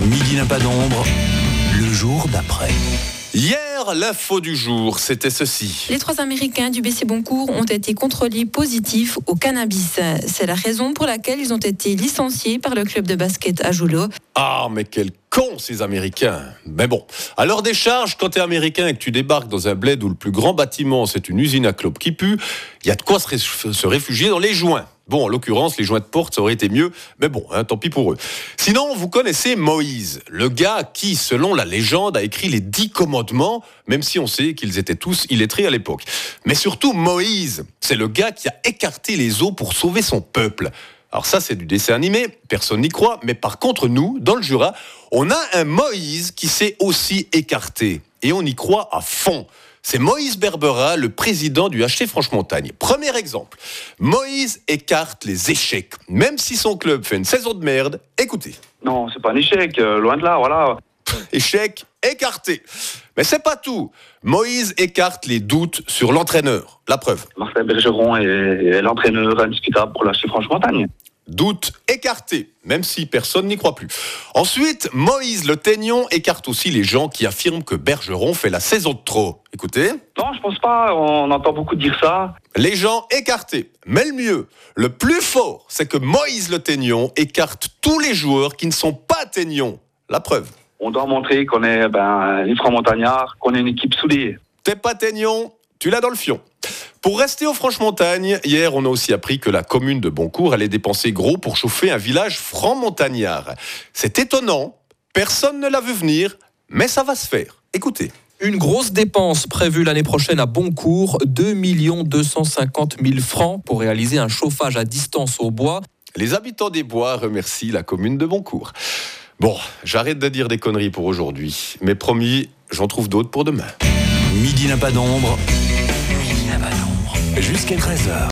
Midi n'a pas d'ombre, le jour d'après. Hier, l'info du jour, c'était ceci. Les 3 Américains du BC Boncourt ont été contrôlés positifs au cannabis. C'est la raison pour laquelle ils ont été licenciés par le club de basket à Joulot. Ah, mais quels cons ces Américains. Mais bon, à leur décharge, quand t'es Américain et que tu débarques dans un bled où le plus grand bâtiment, c'est une usine à clopes qui pue, il y a de quoi se réfugier dans les joints. Bon, en l'occurrence, les joints de porte, ça aurait été mieux, mais bon, tant pis pour eux. Sinon, vous connaissez Moïse, le gars qui, selon la légende, a écrit les 10 commandements, même si on sait qu'ils étaient tous illettrés à l'époque. Mais surtout, Moïse, c'est le gars qui a écarté les eaux pour sauver son peuple. Alors ça, c'est du dessin animé, personne n'y croit, mais par contre, nous, dans le Jura, on a un Moïse qui s'est aussi écarté, et on y croit à fond. C'est Moïse Berbera, le président du HC Franche-Montagne. Premier exemple, Moïse écarte les échecs. Même si son club fait une saison de merde, écoutez. Non, c'est pas un échec, loin de là, voilà. Échec écarté. Mais c'est pas tout. Moïse écarte les doutes sur l'entraîneur. La preuve. Marcel Bergeron est l'entraîneur indiscutable pour l'HC Franche-Montagne. Doute écarté, même si personne n'y croit plus. Ensuite, Moïse Le Taignon écarte aussi les gens qui affirment que Bergeron fait la saison de trop. Écoutez. Non, je pense pas, on entend beaucoup dire ça. Les gens écartés. Mais le mieux, le plus fort, c'est que Moïse Le Taignon écarte tous les joueurs qui ne sont pas Taignons. La preuve. On doit montrer qu'on est les francs-montagnards, qu'on est une équipe soudée. T'es pas Taignon, tu l'as dans le fion. Pour rester aux Franche-Montagne, hier, on a aussi appris que la commune de Boncourt allait dépenser gros pour chauffer un village franc-montagnard. C'est étonnant, personne ne l'a vu venir, mais ça va se faire. Écoutez. Une grosse dépense prévue l'année prochaine à Boncourt, 2 250 000 francs pour réaliser un chauffage à distance au bois. Les habitants des bois remercient la commune de Boncourt. Bon, j'arrête de dire des conneries pour aujourd'hui, mais promis, j'en trouve d'autres pour demain. Midi n'a pas d'ombre, jusqu'à 13h.